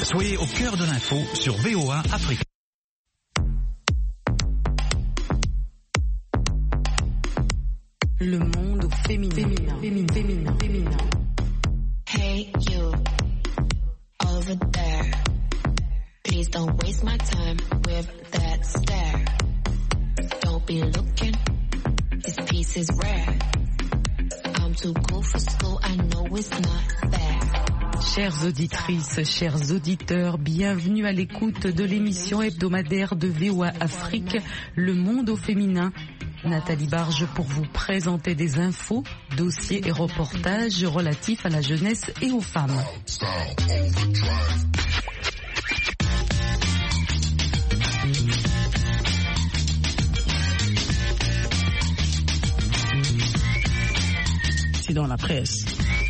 Soyez au cœur de l'info sur VOA Afrique. Le monde au féminin. Hey you, over there. Please don't waste my time with that stare. Don't be looking, this piece is rare. I'm too cool for school, I know it's not fair. Chères auditrices, chers auditeurs, bienvenue à l'écoute de l'émission hebdomadaire de VOA Afrique, Le monde au féminin. Nathalie Barge pour vous présenter des infos, dossiers et reportages relatifs à la jeunesse et aux femmes. C'est dans la presse.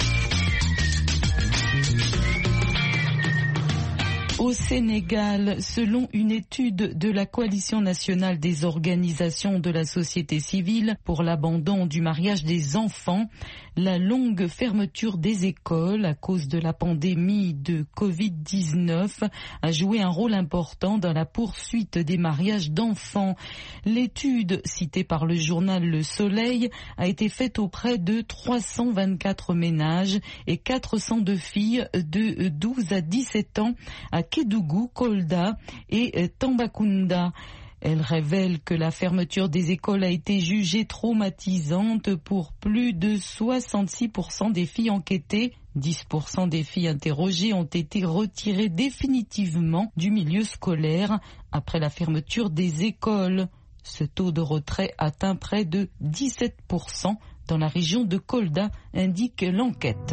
Au Sénégal, selon une étude de la Coalition nationale des organisations de la société civile pour l'abandon du mariage des enfants, la longue fermeture des écoles à cause de la pandémie de Covid-19 a joué un rôle important dans la poursuite des mariages d'enfants. L'étude, citée par le journal Le Soleil, a été faite auprès de 324 ménages et 402 filles de 12 à 17 ans à Kédougou, Kolda et Tambacounda. Elle révèle que la fermeture des écoles a été jugée traumatisante pour plus de 66% des filles enquêtées. 10% des filles interrogées ont été retirées définitivement du milieu scolaire après la fermeture des écoles. Ce taux de retrait atteint près de 17% dans la région de Kolda, indique l'enquête.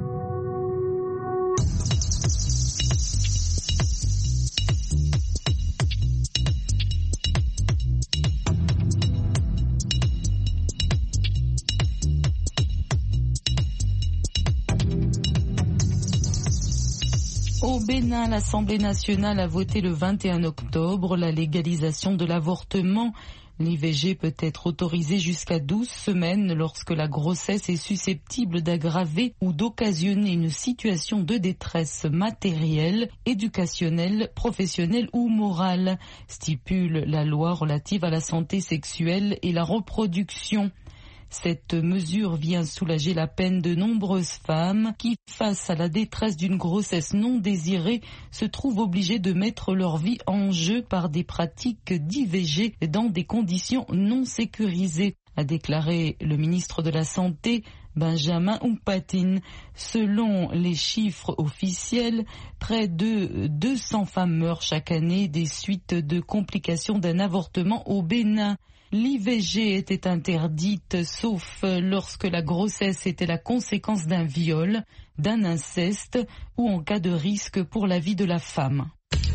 Au Bénin, l'Assemblée nationale a voté le 21 octobre la légalisation de l'avortement. L'IVG peut être autorisée jusqu'à 12 semaines lorsque la grossesse est susceptible d'aggraver ou d'occasionner une situation de détresse matérielle, éducationnelle, professionnelle ou morale, stipule la loi relative à la santé sexuelle et la reproduction. Cette mesure vient soulager la peine de nombreuses femmes qui, face à la détresse d'une grossesse non désirée, se trouvent obligées de mettre leur vie en jeu par des pratiques d'IVG dans des conditions non sécurisées, a déclaré le ministre de la Santé, Benjamin Humpatine. Selon les chiffres officiels, près de 200 femmes meurent chaque année des suites de complications d'un avortement au Bénin. L'IVG était interdite sauf lorsque la grossesse était la conséquence d'un viol, d'un inceste ou en cas de risque pour la vie de la femme.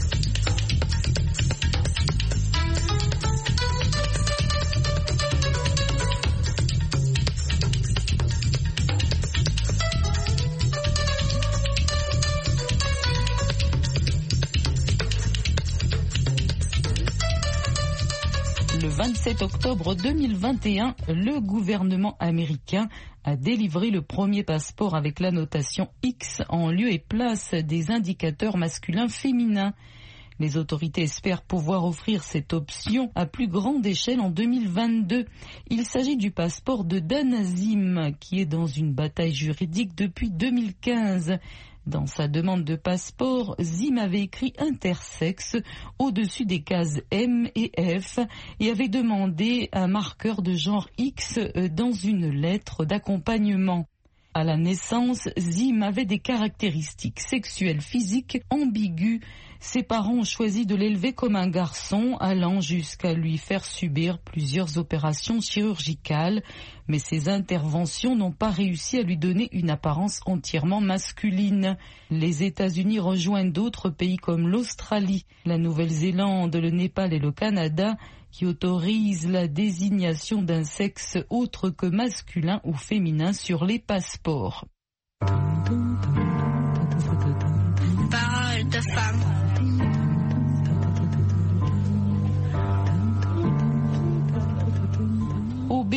Le 27 octobre 2021, le gouvernement américain a délivré le premier passeport avec l'annotation X en lieu et place des indicateurs masculins-féminins. Les autorités espèrent pouvoir offrir cette option à plus grande échelle en 2022. Il s'agit du passeport de Danazim, qui est dans une bataille juridique depuis 2015. Dans sa demande de passeport, Zim avait écrit intersexe au-dessus des cases M et F et avait demandé un marqueur de genre X dans une lettre d'accompagnement. À la naissance, Zim avait des caractéristiques sexuelles physiques ambiguës. Ses parents ont choisi de l'élever comme un garçon, allant jusqu'à lui faire subir plusieurs opérations chirurgicales, mais ces interventions n'ont pas réussi à lui donner une apparence entièrement masculine. Les États-Unis rejoignent d'autres pays comme l'Australie, la Nouvelle-Zélande, le Népal et le Canada, qui autorisent la désignation d'un sexe autre que masculin ou féminin sur les passeports. Parole de femme. Au Bénin,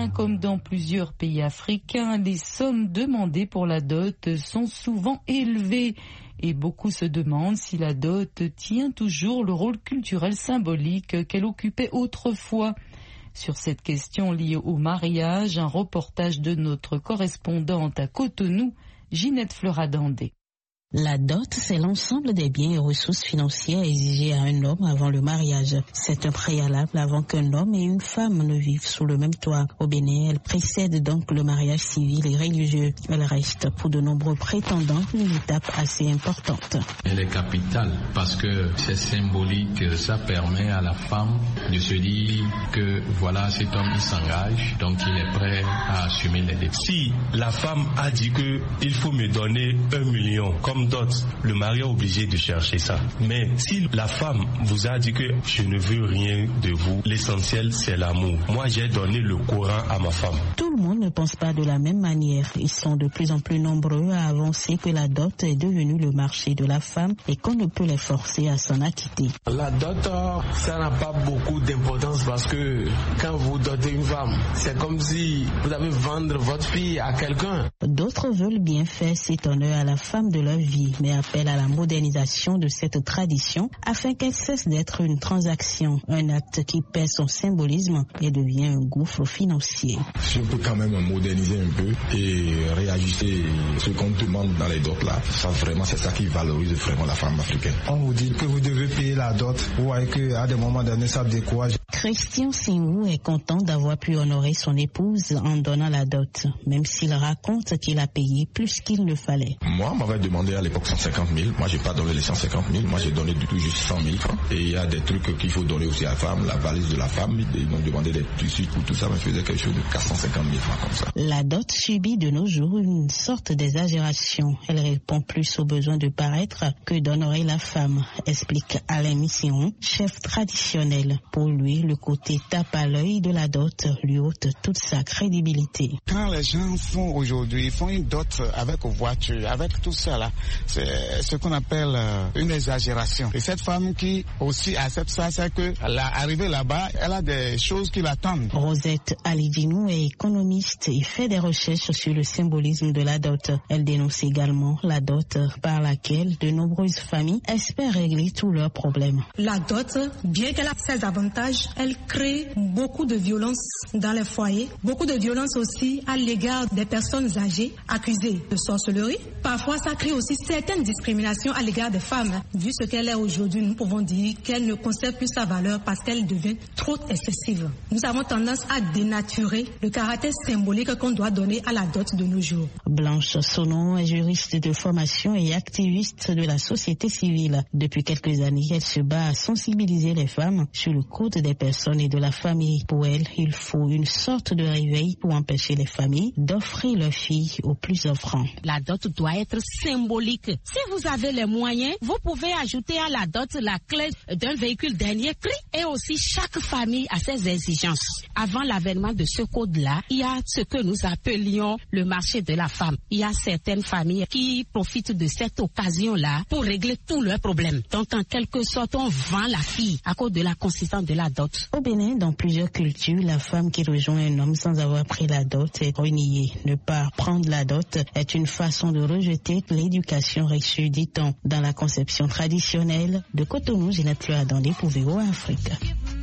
comme dans plusieurs pays africains, les sommes demandées pour la dot sont souvent élevées. Et beaucoup se demandent si la dot tient toujours le rôle culturel symbolique qu'elle occupait autrefois. Sur cette question liée au mariage, un reportage de notre correspondante à Cotonou, Ginette Fleuradandé. La dot, c'est l'ensemble des biens et ressources financières exigées à un homme avant le mariage. C'est un préalable avant qu'un homme et une femme ne vivent sous le même toit. Au Bénin, elle précède donc le mariage civil et religieux. Elle reste pour de nombreux prétendants une étape assez importante. Elle est capitale parce que c'est symbolique. Ça permet à la femme de se dire que voilà, cet homme il s'engage, donc il est prêt à assumer les dépenses. Si la femme a dit que il faut me donner 1 million comme dot, le mari est obligé de chercher ça. Mais si la femme vous a dit que je ne veux rien de vous, l'essentiel c'est l'amour. Moi j'ai donné le Coran à ma femme. Tout le monde ne pense pas de la même manière. Ils sont de plus en plus nombreux à avancer que la dot est devenue le marché de la femme et qu'on ne peut les forcer à s'en acquitter. La dot, ça n'a pas beaucoup d'importance parce que quand vous dotez une femme, c'est comme si vous avez vendre votre fille à quelqu'un. D'autres veulent bien faire cet honneur à la femme de leur vie, mais appellent à la modernisation de cette tradition afin qu'elle cesse d'être une transaction, un acte qui perd son symbolisme et devient un gouffre financier. Si on peut quand même moderniser un peu et réajuster ce qu'on demande dans les dots là, ça vraiment c'est ça qui valorise vraiment la femme africaine. On vous dit que vous devez payer la dot, vous voyez qu'à des moments donnés ça décourage. Christian Singou est content d'avoir pu honorer son épouse en donnant la dot, même s'il raconte qu'il a payé plus qu'il ne fallait. Moi, on m'avait demandé à l'époque 150 000. Moi, j'ai pas donné les 150 000. Moi, j'ai donné du tout juste 100 000 francs. Et il y a des trucs qu'il faut donner aussi à la femme, la valise de la femme. Ils m'ont demandé des tissus pour tout ça, mais je faisais quelque chose de 450 000 francs comme ça. La dot subit de nos jours une sorte d'exagération. Elle répond plus aux besoins de paraître que d'honorer la femme, explique Alain Mission, chef traditionnel. Pour lui, le côté tape à l'œil de la dot lui ôte toute sa crédibilité. Quand les gens font aujourd'hui, ils font une dot avec voiture, avec tout ça là, c'est ce qu'on appelle une exagération. Et cette femme qui aussi accepte ça, c'est que l'arrivée là-bas, elle a des choses qui l'attendent. Rosette Alidinou est économiste et fait des recherches sur le symbolisme de la dot. Elle dénonce également la dot par laquelle de nombreuses familles espèrent régler tous leurs problèmes. La dot, bien qu'elle a ses avantages, elle crée beaucoup de violence dans les foyers, beaucoup de violence aussi à l'égard des personnes âgées accusées de sorcellerie. Parfois, ça crée aussi certaines discriminations à l'égard des femmes. Vu ce qu'elle est aujourd'hui, nous pouvons dire qu'elle ne conserve plus sa valeur parce qu'elle devient trop excessive. Nous avons tendance à dénaturer le caractère symbolique qu'on doit donner à la dot de nos jours. Blanche Sonon est juriste de formation et activiste de la société civile. Depuis quelques années, elle se bat à sensibiliser les femmes sur le code des personnes et de la famille. Pour elle, il faut une sorte de réveil pour empêcher les familles d'offrir leurs filles aux plus offrants. La dot doit être symbolique. Si vous avez les moyens, vous pouvez ajouter à la dot la clé d'un véhicule dernier cri et aussi chaque famille a ses exigences. Avant l'avènement de ce code-là, il y a ce que nous appelions le marché de la femme. Il y a certaines familles qui profitent de cette occasion-là pour régler tous leurs problèmes. Donc en quelque sorte, on vend la fille à cause de la consistance de la dot. Au Bénin, dans plusieurs cultures, la femme qui rejoint un homme sans avoir pris la dot est reniée. Ne pas prendre la dot est une façon de rejeter l'éducation reçue, dit-on, dans la conception traditionnelle. De Cotonou, Ginette Fleuradandé pour VOA Afrique.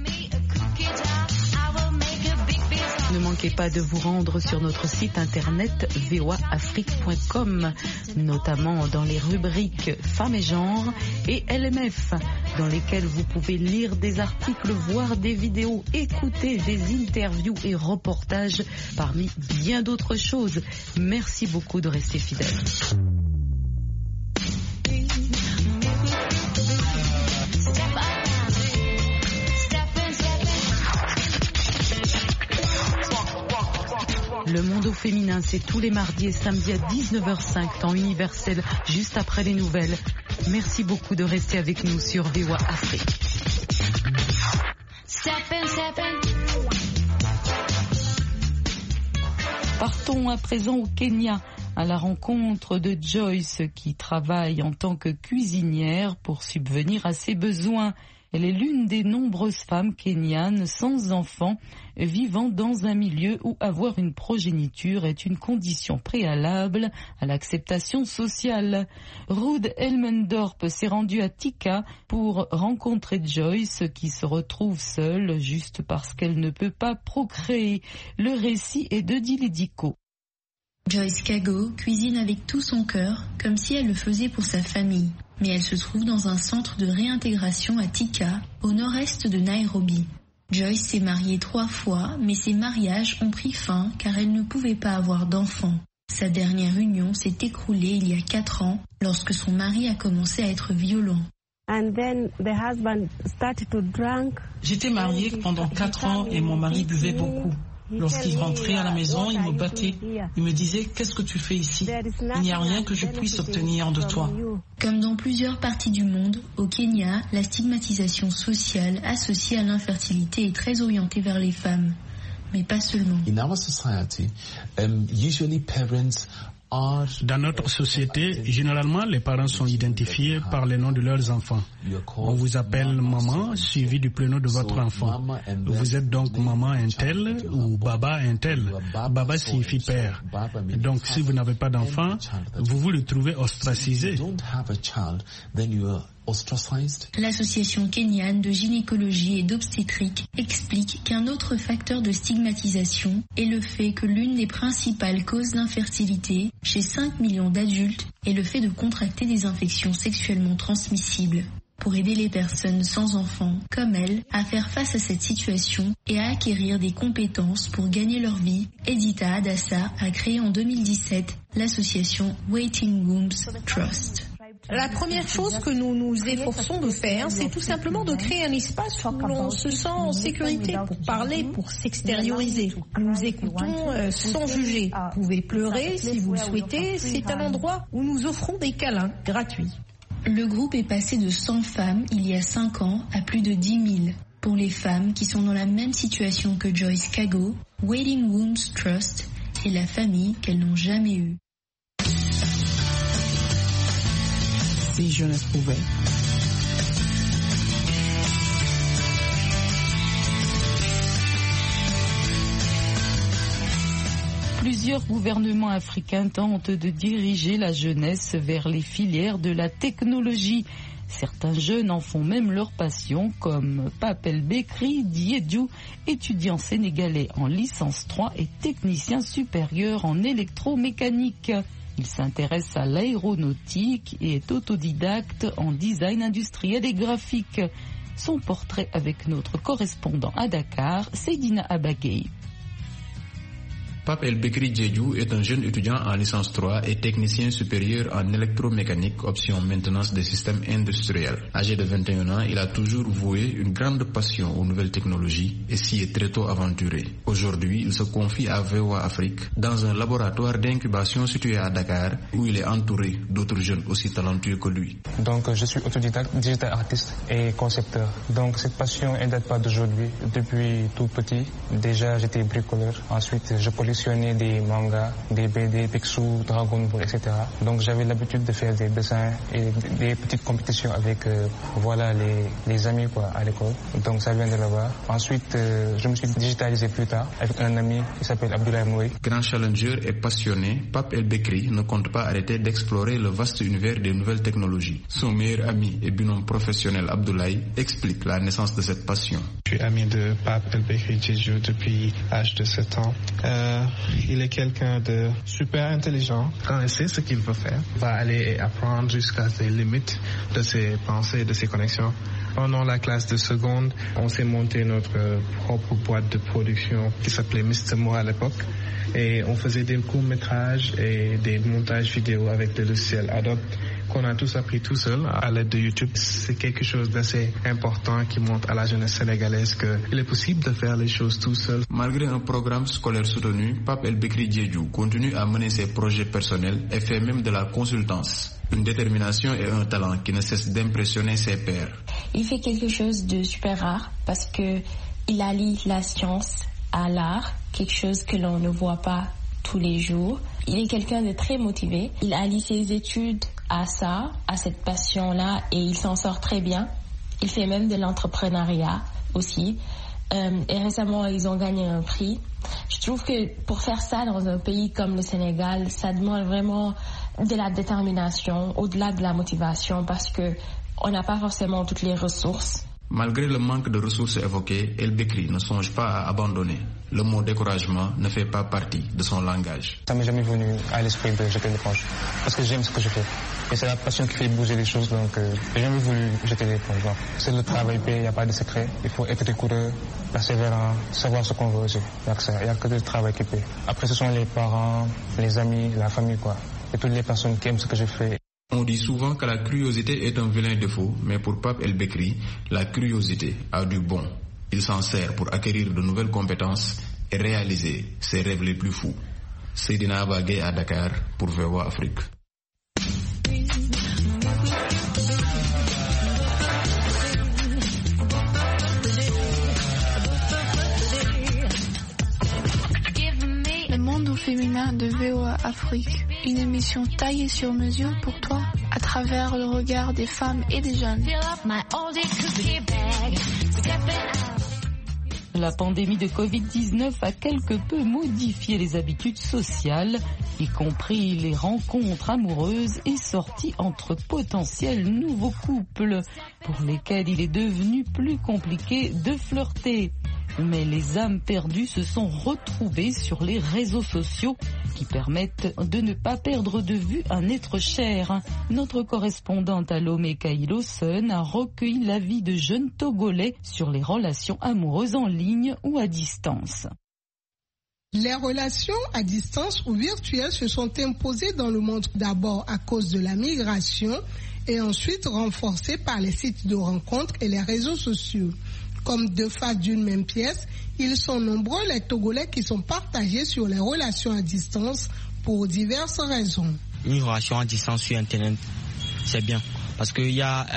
Ne manquez pas de vous rendre sur notre site internet voaafrique.com, notamment dans les rubriques Femmes et Genre et LMF, dans lesquelles vous pouvez lire des articles, voir des vidéos, écouter des interviews et reportages, parmi bien d'autres choses. Merci beaucoup de rester fidèles. Le monde au féminin, c'est tous les mardis et samedis à 19h05, temps universel, juste après les nouvelles. Merci beaucoup de rester avec nous sur VOA Afrique. Partons à présent au Kenya, à la rencontre de Joyce qui travaille en tant que cuisinière pour subvenir à ses besoins. Elle est l'une des nombreuses femmes kenyanes sans enfants vivant dans un milieu où avoir une progéniture est une condition préalable à l'acceptation sociale. Ruth Elmendorp s'est rendue à Thika pour rencontrer Joyce qui se retrouve seule juste parce qu'elle ne peut pas procréer. Le récit est de Dilidico. Joyce Kago cuisine avec tout son cœur, comme si elle le faisait pour sa famille. Mais elle se trouve dans un centre de réintégration à Thika, au nord-est de Nairobi. Joyce s'est mariée 3 fois, mais ses mariages ont pris fin car elle ne pouvait pas avoir d'enfants. Sa dernière union s'est écroulée il y a 4 ans, lorsque son mari a commencé à être violent. J'étais mariée pendant 4 ans et mon mari buvait beaucoup. Lorsqu'il rentrait à la maison, il me battait. Il me disait « Qu'est-ce que tu fais ici ? Il n'y a rien que je puisse obtenir de toi. » Comme dans plusieurs parties du monde, au Kenya, la stigmatisation sociale associée à l'infertilité est très orientée vers les femmes. Mais pas seulement. Dans notre société, généralement, les parents sont identifiés par les noms de leurs enfants. On vous appelle maman, suivi du prénom de votre enfant. Vous êtes donc maman un tel ou baba un tel. Baba signifie père. Donc, si vous n'avez pas d'enfant, vous vous le trouvez ostracisé. L'association kenyane de gynécologie et d'obstétrique explique qu'un autre facteur de stigmatisation est le fait que l'une des principales causes d'infertilité chez 5 millions d'adultes est le fait de contracter des infections sexuellement transmissibles. Pour aider les personnes sans enfants, comme elle, à faire face à cette situation et à acquérir des compétences pour gagner leur vie, Edita Adassa a créé en 2017 l'association Waiting Wombs Trust. La première chose que nous nous efforçons de faire, c'est tout simplement de créer un espace où l'on se sent en sécurité pour parler, pour s'extérioriser. Nous écoutons sans juger. Vous pouvez pleurer si vous le souhaitez. C'est un endroit où nous offrons des câlins gratuits. Le groupe est passé de 100 femmes il y a 5 ans à plus de 10 000. Pour les femmes qui sont dans la même situation que Joyce Kago, Waiting Wombs Trust est la famille qu'elles n'ont jamais eue. Si je ne pouvais. Plusieurs gouvernements africains tentent de diriger la jeunesse vers les filières de la technologie. Certains jeunes en font même leur passion, comme Papel Bekri Diédiou, étudiant sénégalais en licence 3 et technicien supérieur en électromécanique. Il s'intéresse à l'aéronautique et est autodidacte en design industriel et graphique. Son portrait avec notre correspondant à Dakar, Seydina Abagay. Pape El Bekri Diédiou est un jeune étudiant en licence 3 et technicien supérieur en électromécanique, option maintenance des systèmes industriels. Âgé de 21 ans, il a toujours voué une grande passion aux nouvelles technologies et s'y est très tôt aventuré. Aujourd'hui, il se confie à VOA Afrique dans un laboratoire d'incubation situé à Dakar où il est entouré d'autres jeunes aussi talentueux que lui. Donc je suis autodidacte, digital artiste et concepteur. Donc cette passion ne date pas d'aujourd'hui. Depuis tout petit, déjà j'étais bricoleur. Ensuite je collectionnais des mangas, des BD, Picsou, Dragon Ball, etc. Donc j'avais l'habitude de faire des dessins et des petites compétitions avec les amis à l'école. Donc ça vient de là-bas. Ensuite je me suis digitalisé plus tard avec un ami qui s'appelle Abdoulaye Moui. Grand challenger et passionné, Pape El Bekri ne compte pas arrêter d'explorer le vaste univers des nouvelles technologies. Son meilleur ami et binôme professionnel Abdoulaye explique la naissance de cette passion. Je suis ami de Pape El Bekri Diédiou depuis l'âge de 7 ans. Il est quelqu'un de super intelligent. Quand il sait ce qu'il veut faire, il va aller apprendre jusqu'à ses limites de ses pensées, de ses connexions. Pendant la classe de seconde, on s'est monté notre propre boîte de production qui s'appelait Mr. Mo à l'époque. Et on faisait des courts-métrages et des montages vidéo avec le logiciel Adobe qu'on a tous appris tout seul à l'aide de YouTube. C'est quelque chose d'assez important qui montre à la jeunesse sénégalaise qu'il est possible de faire les choses tout seul. Malgré un programme scolaire soutenu, Pape El Bekri Diédiou continue à mener ses projets personnels et fait même de la consultance. Une détermination et un talent qui ne cessent d'impressionner ses pairs. Il fait quelque chose de super rare parce que il allie la science à l'art, quelque chose que l'on ne voit pas tous les jours. Il est quelqu'un de très motivé. Il allie ses études à ça, à cette passion-là, et il s'en sort très bien. Il fait même de l'entrepreneuriat aussi. Et récemment, ils ont gagné un prix. Je trouve que pour faire ça dans un pays comme le Sénégal, ça demande vraiment de la détermination, au-delà de la motivation, parce que on n'a pas forcément toutes les ressources. Malgré le manque de ressources évoquées, El Bekri ne songe pas à abandonner. Le mot découragement ne fait pas partie de son langage. Ça m'est jamais venu à l'esprit de jeter l'éponge, parce que j'aime ce que je fais. Et c'est la passion qui fait bouger les choses, donc j'ai jamais voulu jeter l'éponge. C'est le travail paye, il n'y a pas de secret. Il faut être rigoureux, persévérant, savoir ce qu'on veut aussi. Il n'y a que le travail qui paye. Après, ce sont les parents, les amis, la famille, quoi. Et toutes les personnes qui aiment ce que je fais. On dit souvent que la curiosité est un vilain défaut, mais pour Pape El Bekri, la curiosité a du bon. Il s'en sert pour acquérir de nouvelles compétences et réaliser ses rêves les plus fous. Seydina Abagé à Dakar pour VOA Afrique. Le monde au féminin de VOA Afrique, une émission taillée sur mesure pour toi à travers le regard des femmes et des jeunes. La pandémie de Covid-19 a quelque peu modifié les habitudes sociales, y compris les rencontres amoureuses et sorties entre potentiels nouveaux couples, pour lesquels il est devenu plus compliqué de flirter. Mais les âmes perdues se sont retrouvées sur les réseaux sociaux qui permettent de ne pas perdre de vue un être cher. Notre correspondante à Lomé Kaïlosen a recueilli l'avis de jeunes Togolais sur les relations amoureuses en ligne ou à distance. Les relations à distance ou virtuelles se sont imposées dans le monde d'abord à cause de la migration et ensuite renforcées par les sites de rencontres et les réseaux sociaux. Comme deux faces d'une même pièce, ils sont nombreux les Togolais qui sont partagés sur les relations à distance pour diverses raisons. Une relation à distance sur Internet, c'est bien parce qu'il y a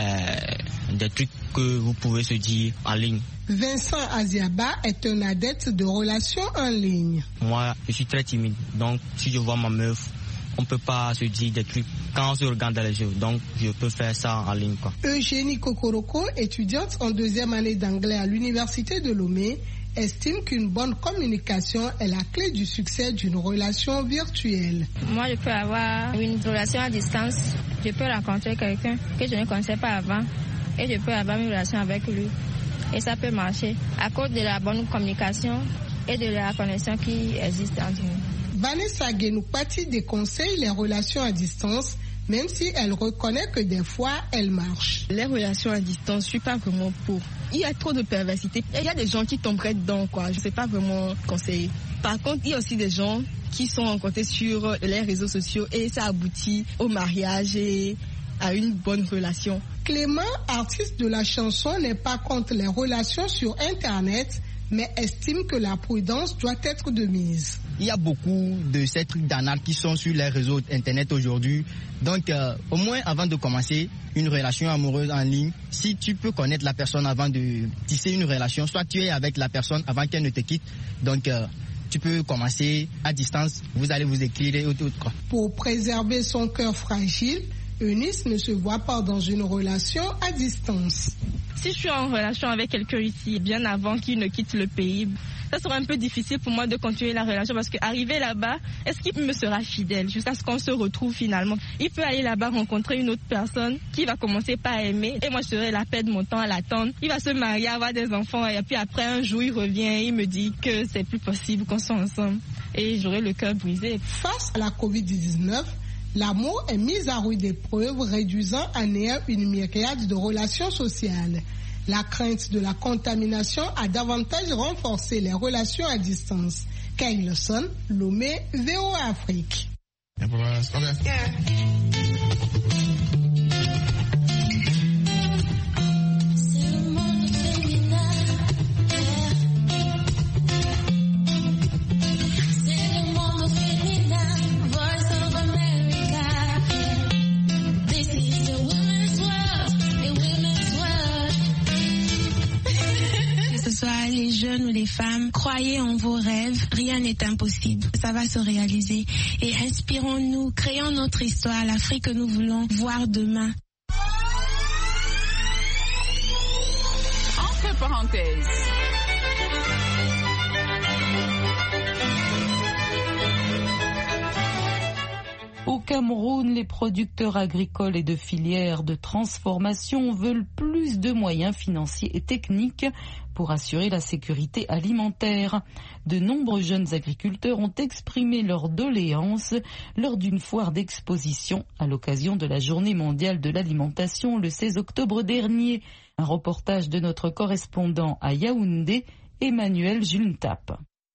des trucs que vous pouvez se dire en ligne. Vincent Aziaba est un adepte de relations en ligne. Moi, je suis très timide, donc si je vois ma meuf, on ne peut pas se dire des trucs quand on se regarde dans les yeux. Donc, je peux faire ça en ligne, quoi. Eugénie Kokoroko, étudiante en 2e année d'anglais à l'université de Lomé, estime qu'une bonne communication est la clé du succès d'une relation virtuelle. Moi, je peux avoir une relation à distance. Je peux rencontrer quelqu'un que je ne connaissais pas avant et je peux avoir une relation avec lui. Et ça peut marcher à cause de la bonne communication et de la connexion qui existe entre nous. Vanessa Genoukpati déconseille les relations à distance, même si elle reconnaît que des fois, elles marchent. Les relations à distance, je suis pas vraiment pour. Il y a trop de perversité. Il y a des gens qui tomberaient dedans, quoi. Je sais pas vraiment conseiller. Par contre, il y a aussi des gens qui sont rencontrés sur les réseaux sociaux et ça aboutit au mariage et à une bonne relation. Clément, artiste de la chanson, n'est pas contre les relations sur Internet, mais estime que la prudence doit être de mise. Il y a beaucoup de ces trucs d'arnaque qui sont sur les réseaux Internet aujourd'hui. Donc, au moins, avant de commencer une relation amoureuse en ligne, si tu peux connaître la personne avant de tisser une relation, soit tu es avec la personne avant qu'elle ne te quitte. Donc, tu peux commencer à distance, vous allez vous écrire et autres. Pour préserver son cœur fragile, Eunice ne se voit pas dans une relation à distance. Si je suis en relation avec quelqu'un ici, bien avant qu'il ne quitte le pays, ça sera un peu difficile pour moi de continuer la relation parce qu'arriver là-bas, est-ce qu'il me sera fidèle jusqu'à ce qu'on se retrouve finalement? Il peut aller là-bas rencontrer une autre personne qui va commencer par aimer et moi je serai là, perdre mon temps à l'attendre. Il va se marier, avoir des enfants et puis après un jour il revient, il me dit que c'est plus possible qu'on soit ensemble et j'aurai le cœur brisé. Face à la Covid-19, l'amour est mis à rude épreuve, réduisant à néant une myriade de relations sociales. La crainte de la contamination a davantage renforcé les relations à distance. Kaïlosen, Lomé, VOA Afrique. Les jeunes ou les femmes, croyez en vos rêves, rien n'est impossible, ça va se réaliser. Et inspirons-nous, créons notre histoire, l'Afrique que nous voulons voir demain. parenthèse. Au Cameroun, les producteurs agricoles et de filières de transformation veulent plus de moyens financiers et techniques pour assurer la sécurité alimentaire. De nombreux jeunes agriculteurs ont exprimé leur doléance lors d'une foire d'exposition à l'occasion de la Journée mondiale de l'alimentation le 16 octobre dernier. Un reportage de notre correspondant à Yaoundé, Emmanuel Juntap.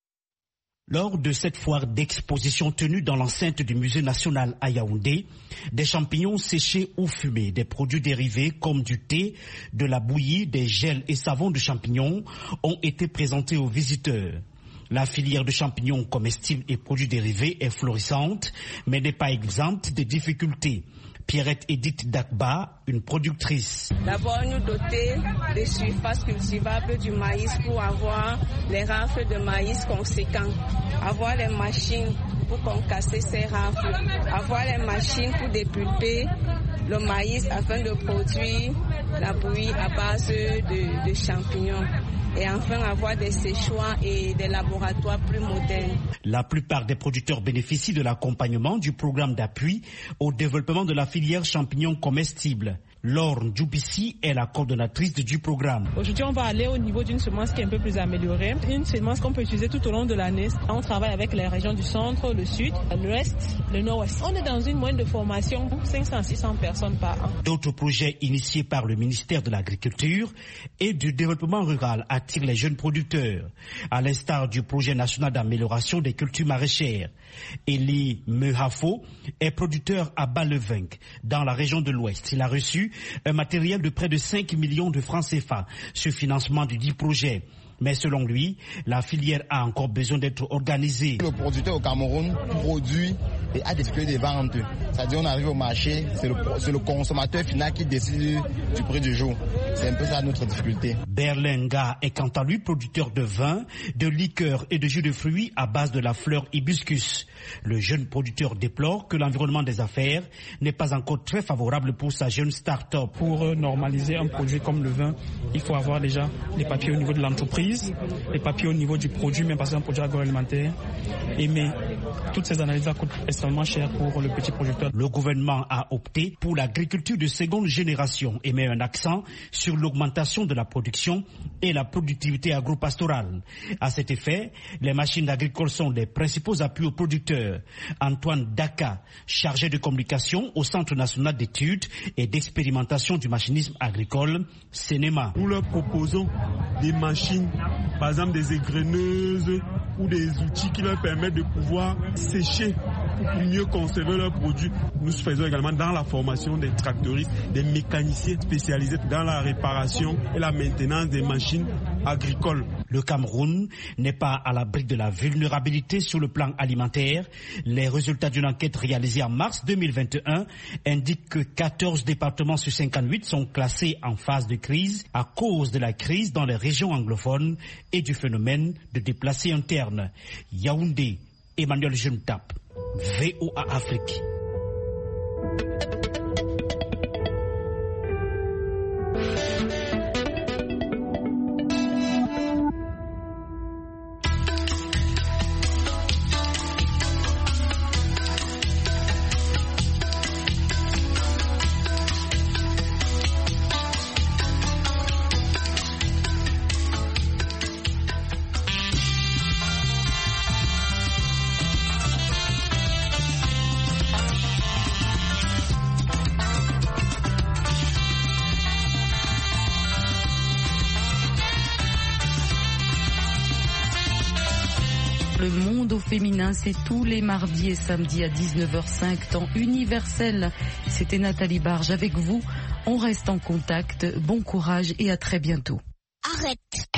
Lors de cette foire d'exposition tenue dans l'enceinte du musée national à Yaoundé, des champignons séchés ou fumés, des produits dérivés comme du thé, de la bouillie, des gels et savons de champignons ont été présentés aux visiteurs. La filière de champignons comestibles et produits dérivés est florissante, mais n'est pas exempte de difficultés. Pierrette Edith Dakba, une productrice. D'abord, nous doter des surfaces cultivables du maïs pour avoir les rafles de maïs conséquents, avoir les machines pour concasser ces rafles, avoir les machines pour dépulper le maïs afin de produire la bouillie à base de champignons. Et enfin avoir des séchoirs et des laboratoires plus modernes. La plupart des producteurs bénéficient de l'accompagnement du programme d'appui au développement de la filière champignons comestibles. Laure Djoubissi est la coordonnatrice du programme. Aujourd'hui, on va aller au niveau d'une semence qui est un peu plus améliorée. Une semence qu'on peut utiliser tout au long de l'année. On travaille avec les régions du centre, le sud, l'ouest, le nord-ouest. On est dans une moyenne de formation pour 500-600 personnes par an. D'autres projets initiés par le ministère de l'Agriculture et du Développement rural attirent les jeunes producteurs, à l'instar du projet national d'amélioration des cultures maraîchères. Elie Mehafo est producteur à Bas-le-Vinc, dans la région de l'Ouest. Il a reçu un matériel de près de 5 millions de francs CFA sur financement du dit projet. Mais selon lui, la filière a encore besoin d'être organisée. Le producteur au Cameroun produit et a des difficultés de vente. C'est-à-dire on arrive au marché, c'est le consommateur final qui décide du prix du jour. C'est un peu ça notre difficulté. Berlinga est quant à lui producteur de vin, de liqueurs et de jus de fruits à base de la fleur hibiscus. Le jeune producteur déplore que l'environnement des affaires n'est pas encore très favorable pour sa jeune start-up. Pour normaliser un produit comme le vin, il faut avoir déjà les papiers au niveau de l'entreprise, les papiers au niveau du produit, même parce que c'est un produit agroalimentaire. Mais toutes ces analyses coûtent extrêmement cher pour le petit producteur. Le gouvernement a opté pour l'agriculture de seconde génération et met un accent sur l'augmentation de la production et la productivité agro-pastorale. À cet effet, les machines agricoles sont les principaux appuis aux producteurs. Antoine Daka, chargé de communication au Centre national d'études et d'expérimentation du machinisme agricole, CNEMA. Nous leur proposons des machines, par exemple des égreneuses ou des outils qui leur permettent de pouvoir sécher pour mieux conserver leurs produits. Nous faisons également dans la formation des tracteuristes, des mécaniciens spécialisés dans la réparation et la maintenance des machines agricoles. Le Cameroun n'est pas à l'abri de la vulnérabilité sur le plan alimentaire. Les résultats d'une enquête réalisée en mars 2021 indiquent que 14 départements sur 58 sont classés en phase de crise à cause de la crise dans les régions anglophones et du phénomène de déplacés internes. Yaoundé, Emmanuel Juntap, VOA Afrique. Le monde au féminin, c'est tous les mardis et samedis à 19h05, temps universel. C'était Nathalie Barge avec vous. On reste en contact. Bon courage et à très bientôt. Arrête.